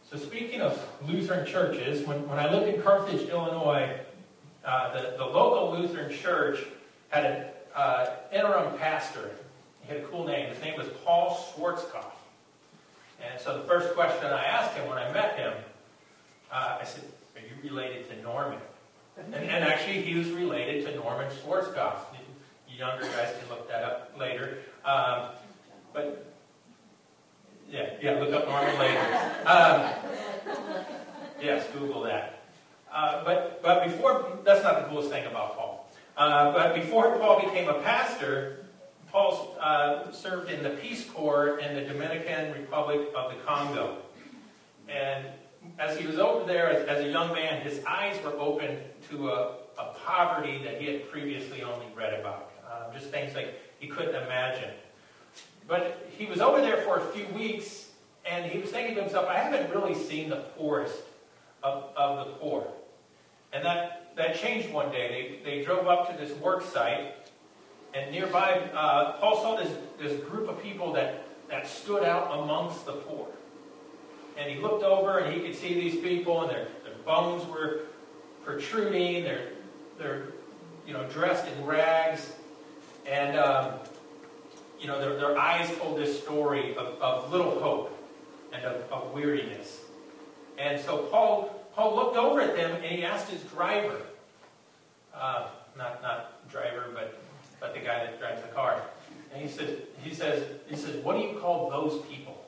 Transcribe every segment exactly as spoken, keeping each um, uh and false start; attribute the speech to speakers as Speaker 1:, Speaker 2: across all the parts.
Speaker 1: So speaking of Lutheran churches, when, when I lived in Carthage, Illinois, uh, the, the local Lutheran church had an uh, interim pastor. He had a cool name. His name was Paul Schwarzkopf. And so the first question I asked him when I met him, uh, I said, "Are you related to Norman?" And, and actually, he was related to Norman Schwarzkopf. You younger guys can look that up later. Um, but Yeah, yeah, look up Norman later. Um, yes, Google that. Uh, but but before, that's not the coolest thing about Paul. Uh, but before Paul became a pastor, Paul uh, served in the Peace Corps in the Dominican Republic of the Congo. And as he was over there as, as a young man, his eyes were open to a, a poverty that he had previously only read about. Uh, just things like he couldn't imagine. But he was over there for a few weeks, and he was thinking to himself, I haven't really seen the poorest of, of the poor. And that, that changed one day. They, they drove up to this work site, and nearby, uh, Paul saw this, this group of people that, that stood out amongst the poor. And he looked over, and he could see these people, and their, their bones were protruding. They're, they're you know, dressed in rags. And... Um, You know, their, their eyes told this story of, of little hope and of, of weariness. And so Paul Paul looked over at them and he asked his driver, uh, not not driver, but but the guy that drives the car. And he said, he says, he says, what do you call those people?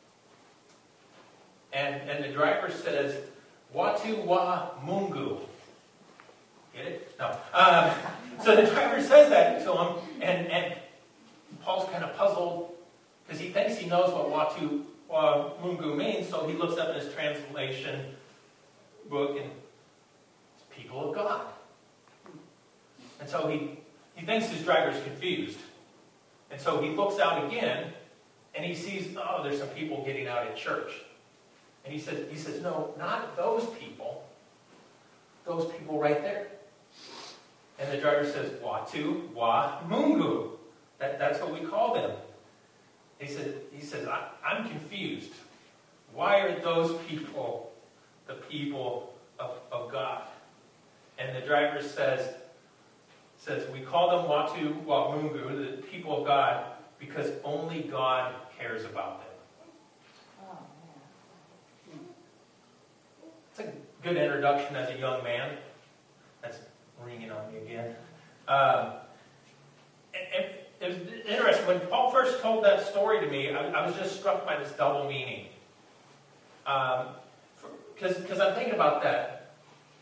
Speaker 1: And and the driver says, Watu wa Mungu. Get it? No. Um, so the driver says that to him, and and. Paul's kind of puzzled because he thinks he knows what Watu uh, Mungu means, so he looks up in his translation book and it's people of God. And so he, he thinks his driver's confused. And so he looks out again and he sees, oh, there's some people getting out at church. And he says, he says, no, not those people. Those people right there. And the driver says, Watu wa Mungu. That, that's what we call them. He said, he says, I, I'm confused. Why are those people the people of, of God? And the driver says, says, we call them Watu wa Mungu, the people of God, because only God cares about them. It's a good introduction as a young man. That's ringing on me again. Um, and, and It was interesting. When Paul first told that story to me, I, I was just struck by this double meaning. Because um, because I'm thinking about that.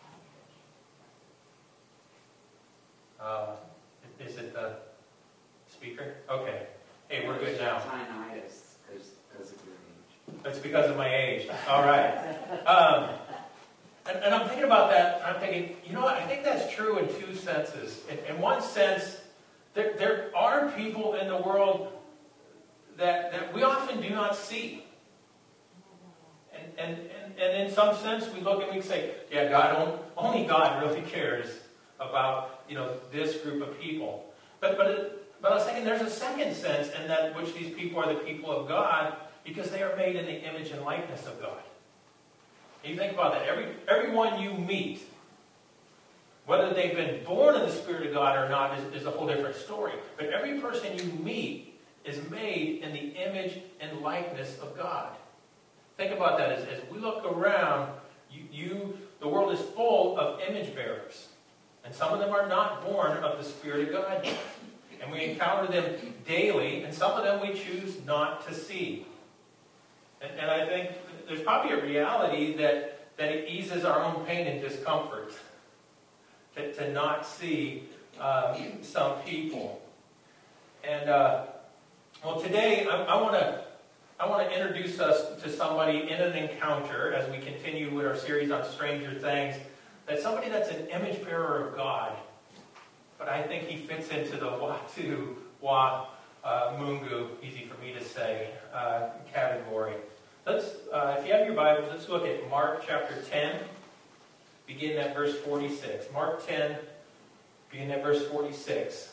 Speaker 1: Uh, is it the speaker? Okay. Hey, we're good now.
Speaker 2: Tinnitus because of your age.
Speaker 1: It's because of my age. All right. Um, and, and I'm thinking about that. I'm thinking, you know what? I think that's true in two senses. In, in one sense, There, there are people in the world that, that we often do not see. And, and, and, and in some sense, we look and we say, yeah, God, only God really cares about, you know, this group of people. But, but, it, but I was thinking there's a second sense in that which these people are the people of God because they are made in the image and likeness of God. And you think about that. Every, everyone you meet, whether they've been born in the Spirit of God or not is, is a whole different story. But every person you meet is made in the image and likeness of God. Think about that. As, as we look around, you, you, the world is full of image bearers. And some of them are not born of the Spirit of God yet. And we encounter them daily, and some of them we choose not to see. And, and I think there's probably a reality that, that it eases our own pain and discomfort. To, to not see um, some people. And uh, well, today I, I want to I want to introduce us to somebody in an encounter as we continue with our series on Stranger Things. That somebody that's an image bearer of God, but I think he fits into the Watu wa uh, Mungu, easy for me to say, uh, category. Let's, uh, if you have your Bibles, let's look at Mark chapter ten. Begin at verse forty-six. Mark ten, begin at verse forty-six.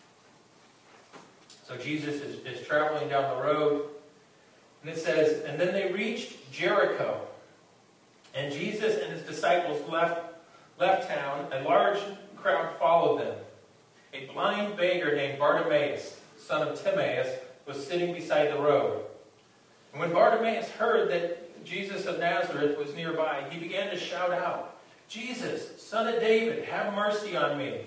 Speaker 1: So Jesus is, is traveling down the road. And it says, and then they reached Jericho. And Jesus and his disciples left, left town. A large crowd followed them. A blind beggar named Bartimaeus, son of Timaeus, was sitting beside the road. And when Bartimaeus heard that Jesus of Nazareth was nearby, he began to shout out, "Jesus, Son of David, have mercy on me."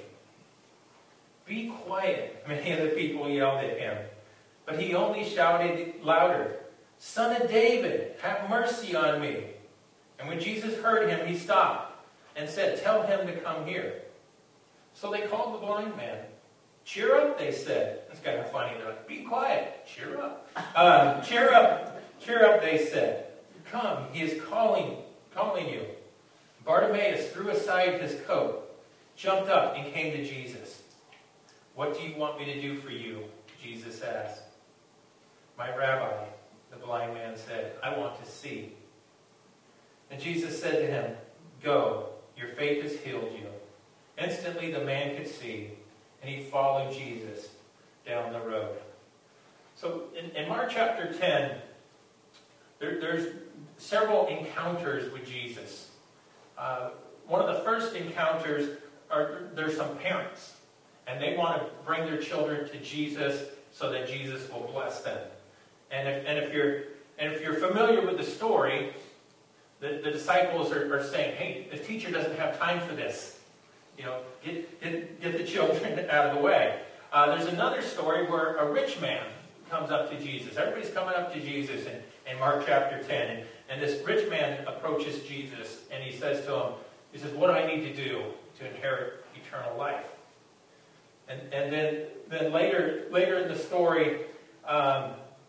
Speaker 1: "Be quiet," many of the people yelled at him. But he only shouted louder, "Son of David, have mercy on me." And when Jesus heard him, he stopped and said, "Tell him to come here." So they called the blind man. "Cheer up," they said. It's kind of funny. They're like, "Be quiet. Cheer up." Um, cheer up. Cheer up, they said. "Come, he is calling, calling you." Bartimaeus threw aside his coat, jumped up, and came to Jesus. "What do you want me to do for you?" Jesus asked. "My rabbi," the blind man said, "I want to see." And Jesus said to him, "Go, your faith has healed you." Instantly the man could see, and he followed Jesus down the road. So in, in Mark chapter ten, there, there's several encounters with Jesus. Uh, one of the first encounters are there's some parents, and they want to bring their children to Jesus so that Jesus will bless them. And if, and if you're and if you're familiar with the story, the, the disciples are, are saying, "Hey, the teacher doesn't have time for this. You know, get, get, get the children out of the way." Uh, there's another story where a rich man comes up to Jesus. Everybody's coming up to Jesus in, in Mark chapter ten. And, and this rich man approaches Jesus and he says to him, he says, "What do I need to do to inherit eternal life?" And, and then, then later, later in the story, um,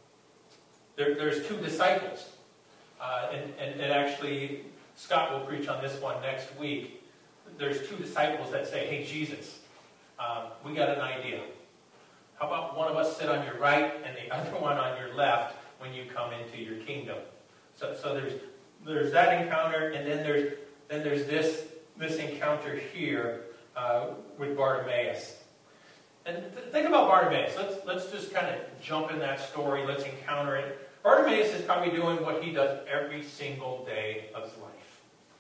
Speaker 1: there, there's two disciples. Uh, and, and, and actually, Scott will preach on this one next week. There's two disciples that say, "Hey, Jesus, um, we got an idea. How about one of us sit on your right and the other one on your left when you come into your kingdom?" So, so there's there's that encounter, and then there's then there's this this encounter here uh, with Bartimaeus. And th- think about Bartimaeus. Let's let's just kind of jump in that story. Let's encounter it. Bartimaeus is probably doing what he does every single day of his life.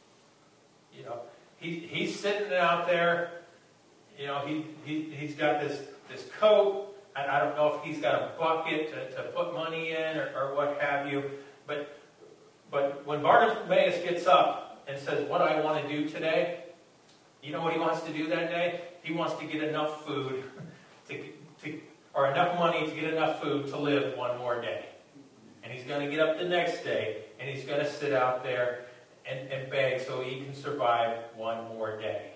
Speaker 1: You know, he he's sitting out there. You know, he he he's got this this coat. And I don't know if he's got a bucket to, to put money in or, or what have you. But but when Bartimaeus gets up and says, "What do I want to do today?" You know what he wants to do that day? He wants to get enough food to, to or enough money to get enough food to live one more day. And he's going to get up the next day and he's going to sit out there and, and beg so he can survive one more day.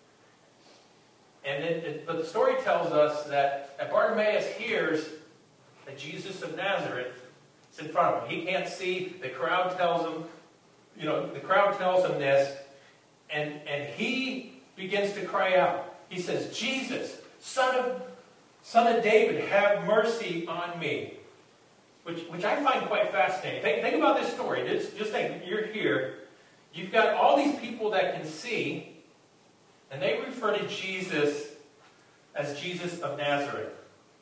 Speaker 1: And it, it, but the story tells us that, that Bartimaeus hears that Jesus of Nazareth is in front of him. He can't see. The crowd tells him, you know, the crowd tells him this, and and he begins to cry out. He says, "Jesus, son of son of David, have mercy on me." Which which I find quite fascinating. Think, think about this story. Just, just think, you're here. You've got all these people that can see. And they refer to Jesus as Jesus of Nazareth.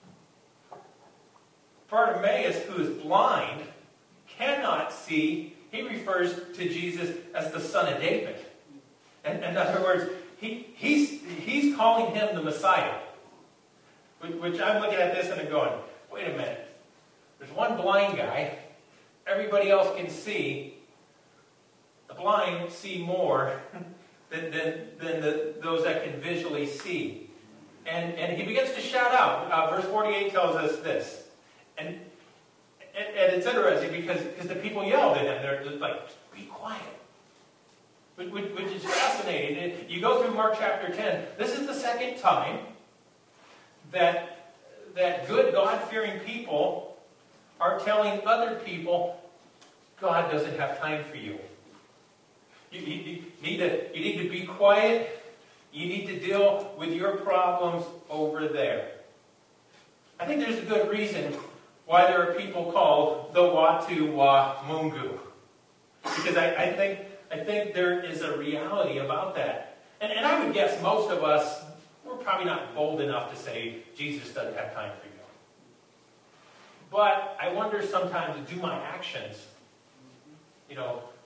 Speaker 1: Bartimaeus, who is blind, cannot see. He refers to Jesus as the Son of David. And in other words, he, he's, he's calling him the Messiah. Which, which I'm looking at this and I'm going, wait a minute. There's one blind guy. Everybody else can see. The blind see more than, than, than the, those that can visually see. And, and he begins to shout out. Uh, verse forty-eight tells us this. And, and, and it's interesting because, because the people yelled at him. They're just like, "Be quiet." Which, which, which is fascinating. You go through Mark chapter ten. This is the second time that, that good God-fearing people are telling other people, God doesn't have time for you. You, you, you, need to, you need to be quiet. You need to deal with your problems over there. I think there's a good reason why there are people called the Watu Wa Mungu. Because I, I think I think there is a reality about that. And, and I would guess most of us, we're probably not bold enough to say, Jesus doesn't have time for you. But I wonder sometimes, do my actions, you know,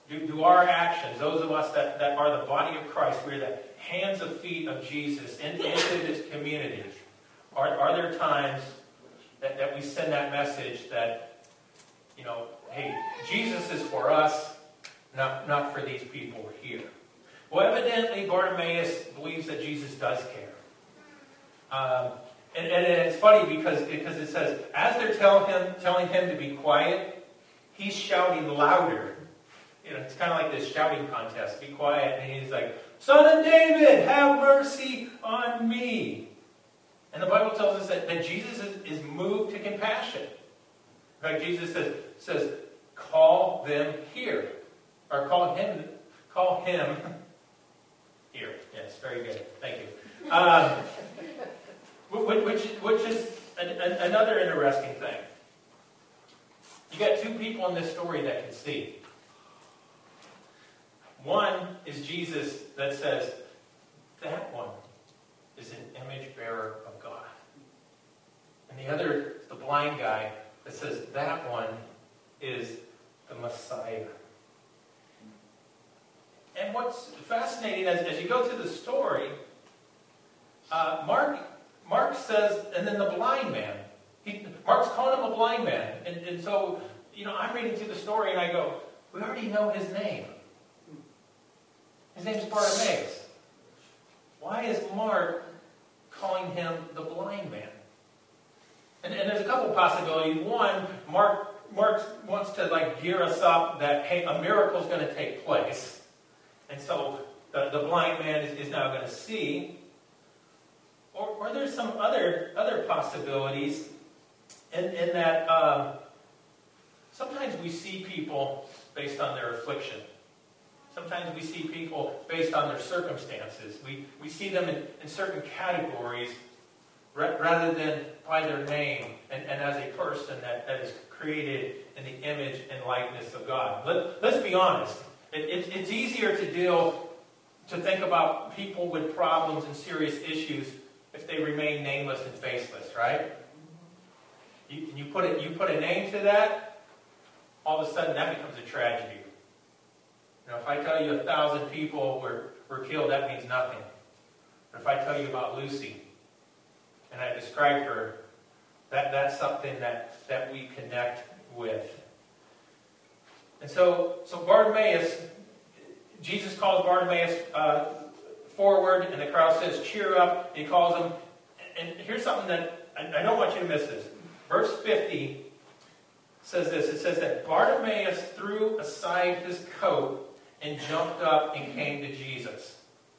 Speaker 1: Do, do our actions, those of us that, that are the body of Christ, we're the hands and feet of Jesus into, into this community, are, are there times that, that we send that message that, you know, hey, Jesus is for us, not, not for these people here? Well, evidently, Bartimaeus believes that Jesus does care. Um, and, and it's funny because, because it says, as they're telling him, telling him to be quiet, he's shouting louder. You know, it's kind of like this shouting contest. Be quiet. And he's like, Son of David, have mercy on me. And the Bible tells us that, that Jesus is, is moved to compassion. In fact, Jesus says, says, call them here. Or call him, call him here. Yes, very good. Thank you. Um, which, which is an, an, another interesting thing. You got two people in this story that can see. One is Jesus that says, that one is an image bearer of God. And the other is the blind guy that says, that one is the Messiah. And what's fascinating, as, as you go through the story, uh, Mark, Mark says, and then the blind man. He, Mark's calling him a blind man. And, and so, you know, I'm reading through the story and I go, we already know his name. His name's Bartimaeus. Why is Mark calling him the blind man? And, and there's a couple of possibilities. One, Mark, Mark wants to like gear us up that, hey, a miracle's going to take place. And so the, the blind man is, is now going to see. Or, or there's some other, other possibilities in, in that um, sometimes we see people based on their affliction. Sometimes we see people based on their circumstances. We, we see them in, in certain categories ra- rather than by their name and, and as a person that, that is created in the image and likeness of God. Let, let's be honest. It, it, it's easier to deal, to think about people with problems and serious issues if they remain nameless and faceless, right? You, you, put it, you put a name to that, all of a sudden that becomes a tragedy. You know, if I tell you a thousand people were, were killed, that means nothing. But if I tell you about Lucy, and I describe her, that, that's something that, that we connect with. And so, so Bartimaeus, Jesus calls Bartimaeus uh, forward, and the crowd says, cheer up. He calls him, and here's something that I, I don't want you to miss this. Verse fifty says this. It says that Bartimaeus threw aside his coat and jumped up and came to Jesus.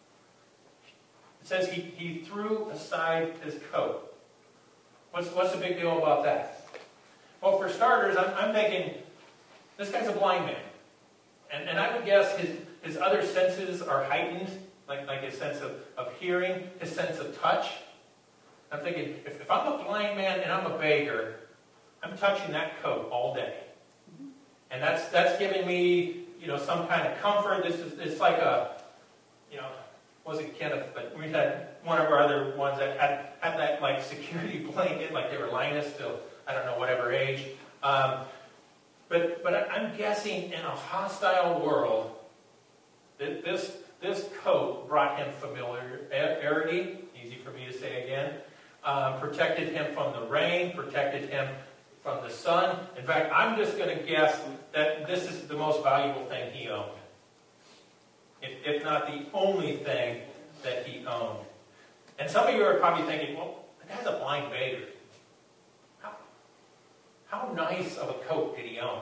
Speaker 1: It says he, he threw aside his coat. What's, what's the big deal about that? Well, for starters, I'm, I'm thinking, this guy's a blind man. And, and I would guess his, his other senses are heightened, like, like his sense of, of hearing, his sense of touch. I'm thinking, if, if I'm a blind man and I'm a beggar, I'm touching that coat all day. And that's that's giving me, you know, some kind of comfort. This is it's like a, you know, wasn't Kenneth, but we had one of our other ones that had, had that like security blanket, like they were lying us till, I don't know, whatever age. Um, but but I'm guessing in a hostile world, that this this coat brought him familiarity. Easy for me to say again. Um, protected him from the rain. Protected him from the sun. In fact, I'm just going to guess that this is the most valuable thing he owned. If, if not the only thing that he owned. And some of you are probably thinking, well, that guy's a blind beggar. How, how nice of a coat did he own?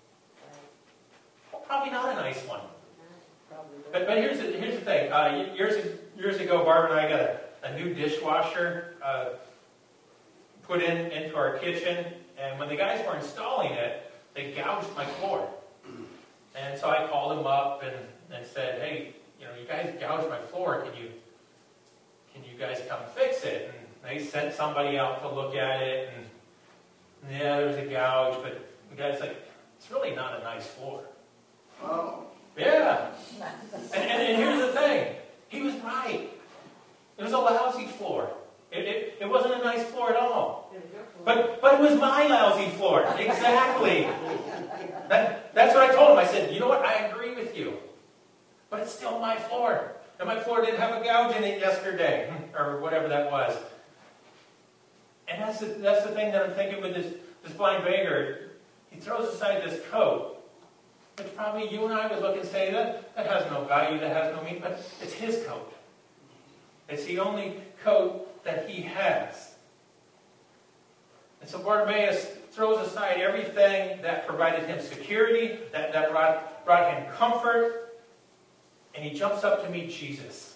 Speaker 1: Well, probably not a nice one. But, but here's, the, here's the thing. Uh, years, years ago, Barbara and I got a, a new dishwasher uh, put in into our kitchen. And when the guys were installing it, they gouged my floor. And so I called them up and, and said, hey, you know, you guys gouged my floor. Can you can you guys come fix it? And they sent somebody out to look at it. And yeah, there's a gouge. But the guy's like, it's really not a nice floor.
Speaker 2: Oh.
Speaker 1: Yeah. And, and, and here's the thing. He was right. It was a lousy floor. It, it, it wasn't a nice floor at all. But but it was my lousy floor. Exactly. That, that's what I told him. I said, you know what? I agree with it's still my floor. And my floor didn't have a gouge in it yesterday, or whatever that was. And that's the, that's the thing that I'm thinking with this, this blind beggar. He throws aside this coat, which probably you and I would look and say, that, that has no value, that has no meaning, but it's his coat. It's the only coat that he has. And so Bartimaeus throws aside everything that provided him security, that, that brought, brought him comfort, and he jumps up to meet Jesus.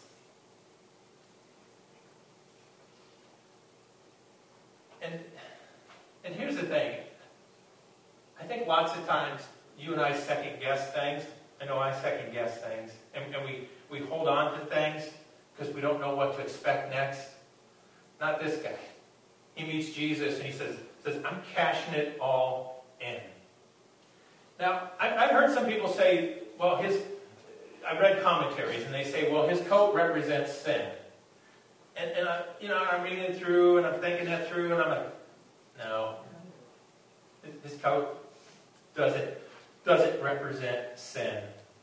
Speaker 1: And, and here's the thing. I think lots of times you and I second guess things. I know I second guess things. And, and we, we hold on to things because we don't know what to expect next. Not this guy. He meets Jesus and he says, says I'm cashing it all in. Now, I've heard some people say, well, his, I read commentaries and they say, well, his coat represents sin. And, and I, you know, I'm reading it through and I'm thinking that through and I'm like, no, his coat doesn't, doesn't represent sin.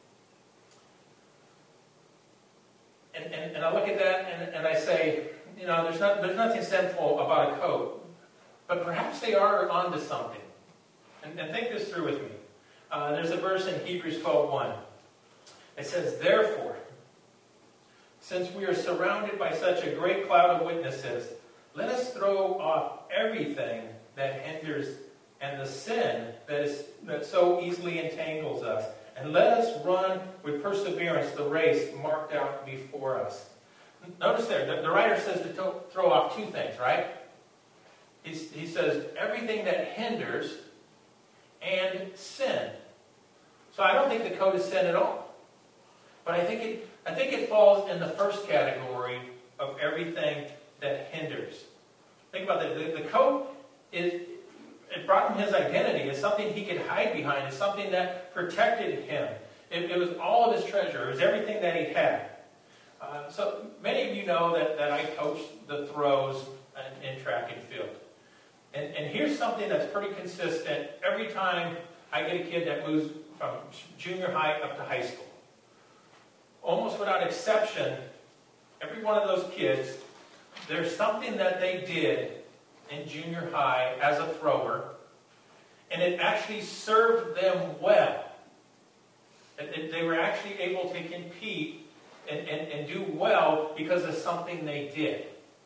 Speaker 1: And, and, and I look at that and, and I say, you know, there's not there's nothing sinful about a coat, but perhaps they are onto something. And, and think this through with me. Uh, there's a verse in Hebrews twelve one. It says, therefore, since we are surrounded by such a great cloud of witnesses, let us throw off everything that hinders and the sin that is that so easily entangles us, and let us run with perseverance the race marked out before us. Notice there, the, the writer says to to throw off two things, right? He's, he says everything that hinders and sin. So I don't think the coat is sin at all. But I think it I think it falls in the first category of everything that hinders. Think about that. The, the coat is it brought him his identity. It's something he could hide behind. It's something that protected him. It, it was all of his treasure. It was everything that he had. Uh, so many of you know that, that I coach the throws in, in track and field. And, and here's something that's pretty consistent every time I get a kid that moves from junior high up to high school. Almost without exception, every one of those kids, there's something that they did in junior high as a thrower, and it actually served them well. And, and they were actually able to compete and, and, and do well because of something they did.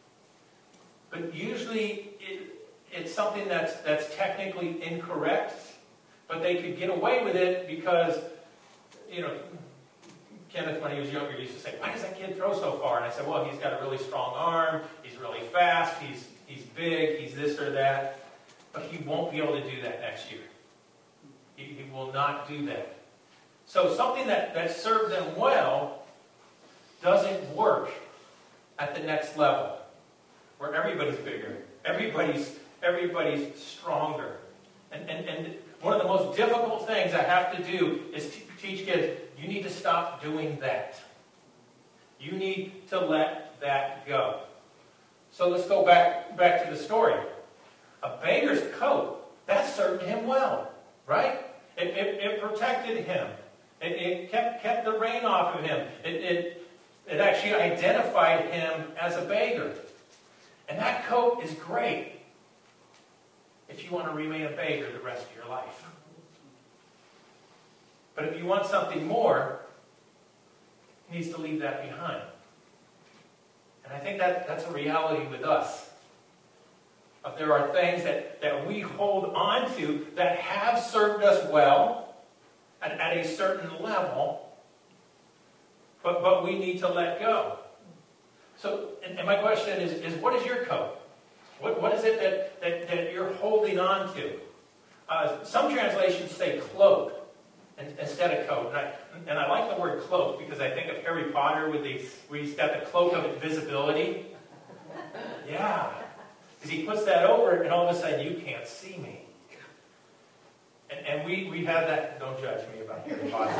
Speaker 1: But usually it, it's something that's, that's technically incorrect, but they could get away with it because, you know, Kenneth, when he was younger, used to say, why does that kid throw so far? And I said, well, he's got a really strong arm, he's really fast, he's, he's big, he's this or that, but he won't be able to do that next year. He, he will not do that. So something that, that served them well doesn't work at the next level, where everybody's bigger, everybody's, everybody's stronger. And, and, and one of the most difficult things I have to do is to teach kids, you need to stop doing that. You need to let that go. So let's go back, back to the story. A beggar's coat, that served him well, right? It, it, it protected him. It, it kept, kept the rain off of him. It, it, it actually identified him as a beggar. And that coat is great if you want to remain a beggar the rest of your life. But if you want something more, he needs to leave that behind. And I think that, that's a reality with us. But there are things that, that we hold on to that have served us well at, at a certain level, but, but we need to let go. So, and, and my question is, is what is your coat? What, what is it that, that, that you're holding on to? Uh, some translations say cloak instead of coat. And I, and I like the word cloak because I think of Harry Potter with the, where he's got the cloak of invisibility. Yeah. Because he puts that over and all of a sudden you can't see me. And, and we, we have that, don't judge me about Harry Potter.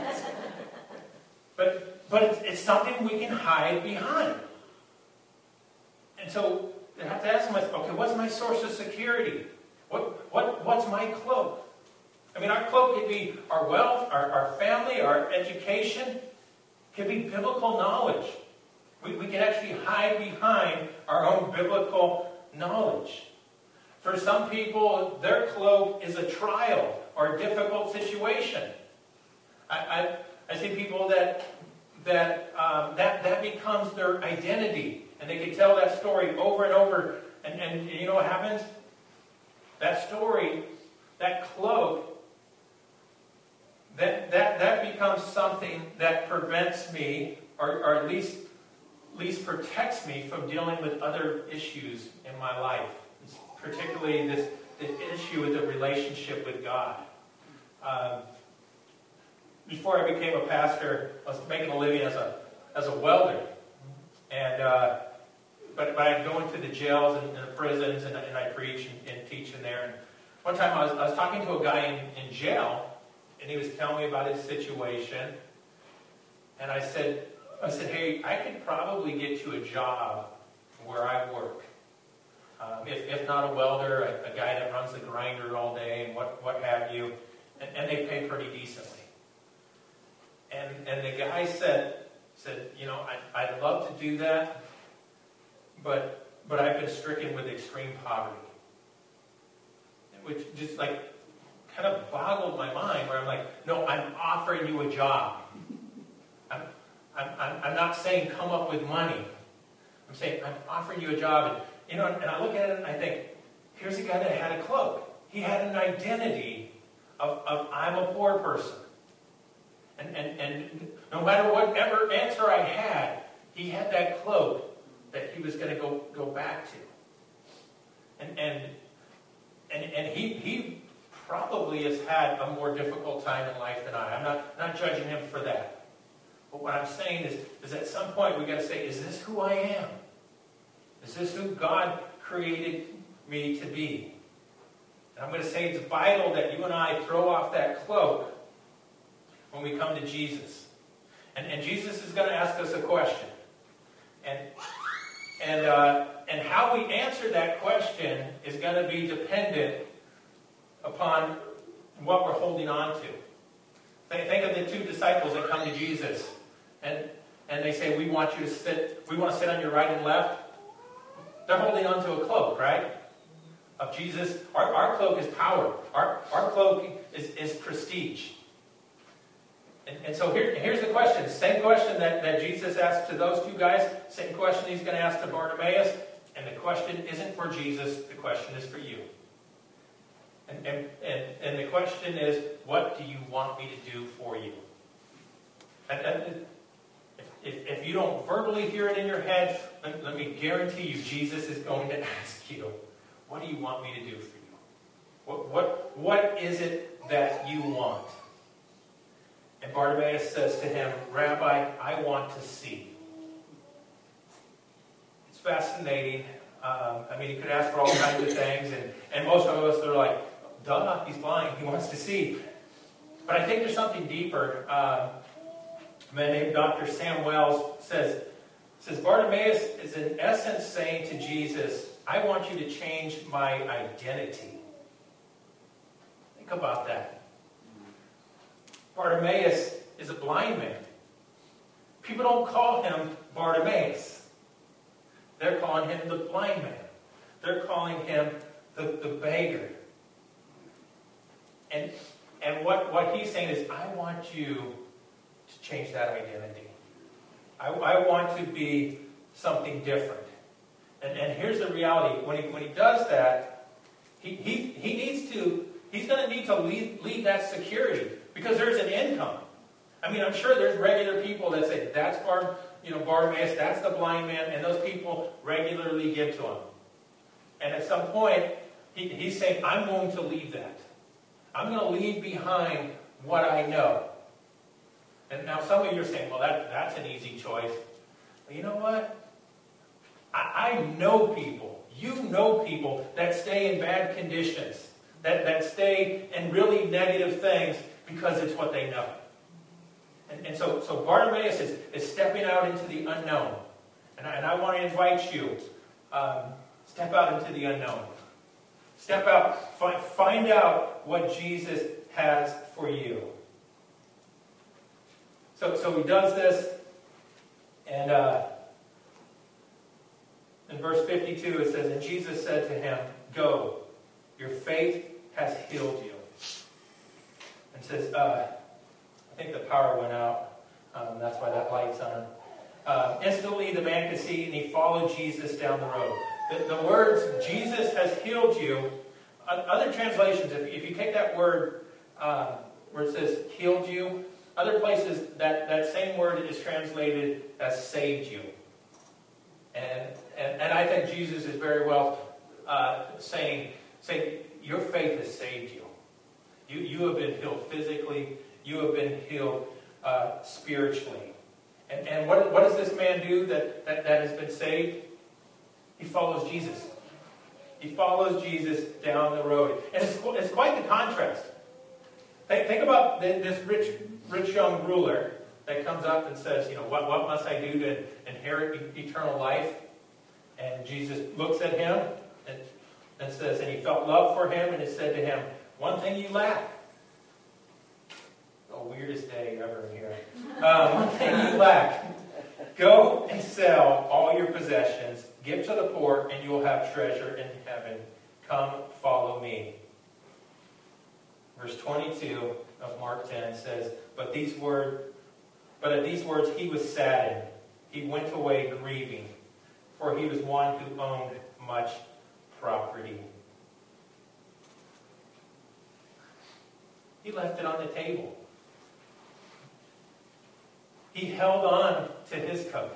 Speaker 1: but but it's, it's something we can hide behind. And so I have to ask myself, okay, what's my source of security? What what what's my cloak? I mean, our cloak could be our wealth, our, our family, our education. can be biblical knowledge. We, we can actually hide behind our own biblical knowledge. For some people, their cloak is a trial or a difficult situation. I, I, I see people that that, um, that that becomes their identity. And they can tell that story over and over. And, and you know what happens? That story, that cloak, that that, that becomes something that prevents me, or, or at least, at least protects me from dealing with other issues in my life. Particularly this, this issue with the relationship with God. Um, before I became a pastor, I was making a living as a as a welder, and uh, but, but I'd go into the jails and, and the prisons, and, and I preach and, and teach in there. And one time I was I was talking to a guy in, in jail, and he was telling me about his situation, and I said I said, hey, I could probably get you a job where I work. Um, if, if not a welder, a, a guy that runs the grinder all day and what, what have you, and, and they pay pretty decently. And and the guy said, said, you know, I, I'd love to do that, but but I've been stricken with extreme poverty. Which just like kind of boggled my mind, where I'm like, no, I'm offering you a job. I'm, I'm, I'm, I'm not saying come up with money. I'm saying I'm offering you a job. And, you know, and I look at it and I think, here's a guy that had a cloak. He had an identity of, of I'm a poor person. And, and, and no matter whatever answer I had, he had that cloak that he was going to go, go back to. And and and, and he, he probably has had a more difficult time in life than I. I'm not, not judging him for that. But what I'm saying is, is at some point we've got to say, is this who I am? Is this who God created me to be? And I'm going to say it's vital that you and I throw off that cloak when we come to Jesus. And, and Jesus is going to ask us a question. And and uh, and how we answer that question is going to be dependent upon what we're holding on to. Think, think of the two disciples that come to Jesus. And, and they say, we want you to sit, we want to sit on your right and left. They're holding on to a cloak, right? Of Jesus. Our, our cloak is power. Our, our cloak is, is prestige. And, and so here, here's the question. Same question that, that Jesus asked to those two guys. Same question he's going to ask to Bartimaeus. And the question isn't for Jesus. The question is for you. And, and, and, and the question is, what do you want me to do for you? And, and if, if you don't verbally hear it in your head, let, let me guarantee you, Jesus is going to ask you, what do you want me to do for you? What, what, what is it that you want? And Bartimaeus says to him, Rabbi, I want to see. It's fascinating. Um, I mean, he could ask for all kinds of things, and, and most of us are like, duh, he's blind, he wants to see. But I think there's something deeper. Um, a man named Doctor Sam Wells says, says, Bartimaeus is in essence saying to Jesus, I want you to change my identity. Think about that. Bartimaeus is a blind man. People don't call him Bartimaeus. They're calling him the blind man. They're calling him the, the beggar. And, and what, what he's saying is, I want you to change that identity. I, I want to be something different. And, and here's the reality. When he, when he does that, he, he, he needs to, he's going to need to leave, leave that security. Because there's an income. I mean, I'm sure there's regular people that say, that's Bar, you know, Bartimaeus, that's the blind man, and those people regularly give to him. And at some point, he, he's saying, I'm going to leave that. I'm going to leave behind what I know. And now some of you are saying, well, that, that's an easy choice. But you know what? I, I know people, you know people that stay in bad conditions, that, that stay in really negative things because it's what they know. And, and so, so Bartimaeus is, is stepping out into the unknown. And I, and I want to invite you, um, step out into the unknown. Step out, find, find out what Jesus has for you. So, so he does this, And uh, in verse fifty-two it says, and Jesus said to him, go, your faith has healed you. And it says, uh, I think the power went out. Um, that's why that light's on. Uh, instantly the man could see, and he followed Jesus down the road. The, the words, Jesus has healed you, uh, other translations, if, if you take that word uh, where it says healed you, other places that, that same word is translated as saved you. And, and, and I think Jesus is very well uh, saying, saying, your faith has saved you. You, you have been healed physically. You have been healed uh, spiritually. And, and what, what does this man do that, that, that has been saved? He follows Jesus. He follows Jesus down the road. And it's, it's quite the contrast. Think, think about this rich, rich young ruler that comes up and says, you know, what, what must I do to inherit eternal life? And Jesus looks at him and, and says, and he felt love for him, and it said to him, one thing you lack. The weirdest day ever here. Um, one thing you lack. Go and sell all your possessions, give to the poor, and you will have treasure in heaven. Come, follow me. Verse twenty-two of Mark ten says, But these words, but at these words he was saddened. He went away grieving, for he was one who owned much property. He left it on the table. He held on to his coat.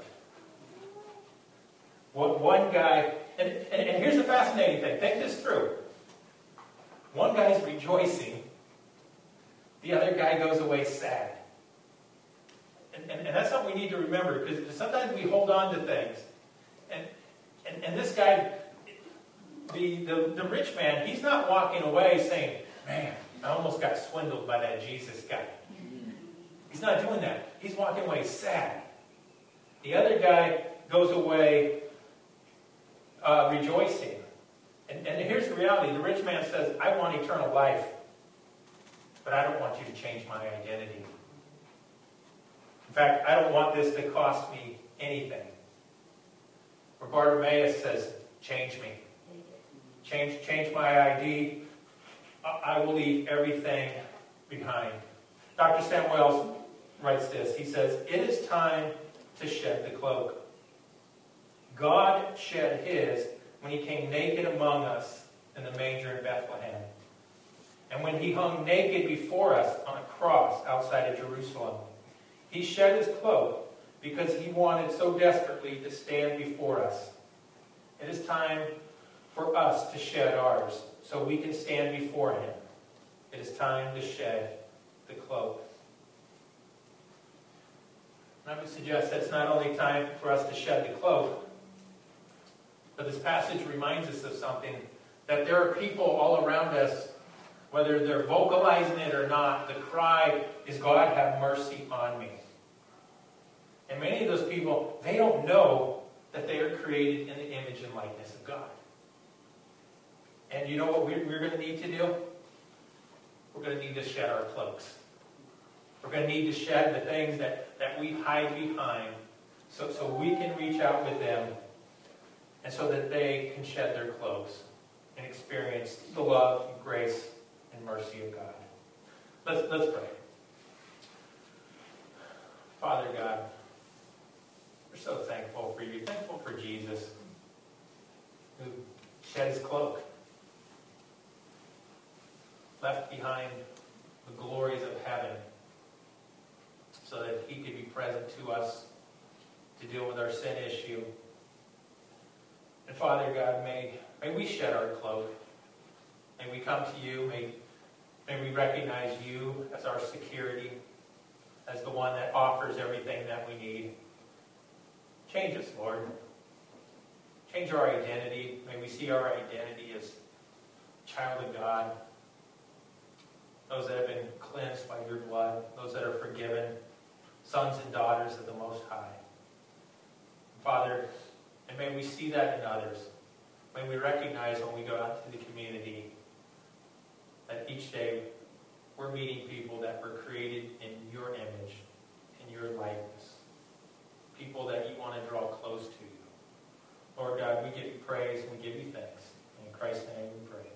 Speaker 1: What one guy, and, and, and here's the fascinating thing. Think this through. One guy's rejoicing. The other guy goes away sad. And, and, and that's something we need to remember, because sometimes we hold on to things. And, and, and this guy, the, the, the rich man, he's not walking away saying, man, I almost got swindled by that Jesus guy. He's not doing that. He's walking away sad. The other guy goes away uh, rejoicing. And, and here's the reality. The rich man says, I want eternal life, but I don't want you to change my identity. In fact, I don't want this to cost me anything. Or Bartimaeus says, change me. Change, change my I D. I will leave everything behind. Doctor Sam Wells writes this. He says, it is time to shed the cloak. God shed his when he came naked among us in the manger in Bethlehem. And when he hung naked before us on a cross outside of Jerusalem. He shed his cloak because he wanted so desperately to stand before us. It is time for us to shed ours so we can stand before him. It is time to shed the cloak. And I would suggest that it's not only time for us to shed the cloak, but this passage reminds us of something, that there are people all around us, whether they're vocalizing it or not, the cry is, God, have mercy on me. And many of those people, they don't know that they are created in the image and likeness of God. And you know what we're, we're going to need to do? We're going to need to shed our cloaks. We're going to need to shed the things that, that we hide behind so, so we can reach out with them and so that they can shed their cloaks and experience the love, and grace, and mercy of God. Let's, let's pray. Father God, we're so thankful for you, thankful for Jesus, who shed his cloak, left behind the glories of heaven so that he could be present to us to deal with our sin issue. And Father God, may, may we shed our cloak. May we come to you. May, may we recognize you as our security, as the one that offers everything that we need. Change us, Lord. Change our identity. May we see our identity as child of God. Those that have been cleansed by your blood. Those that are forgiven. Sons and daughters of the Most High. Father, and may we see that in others. May we recognize when we go out to the community that each day we're meeting people that were created in your image, in your likeness. People that praise and we give you thanks. In Christ's name we pray.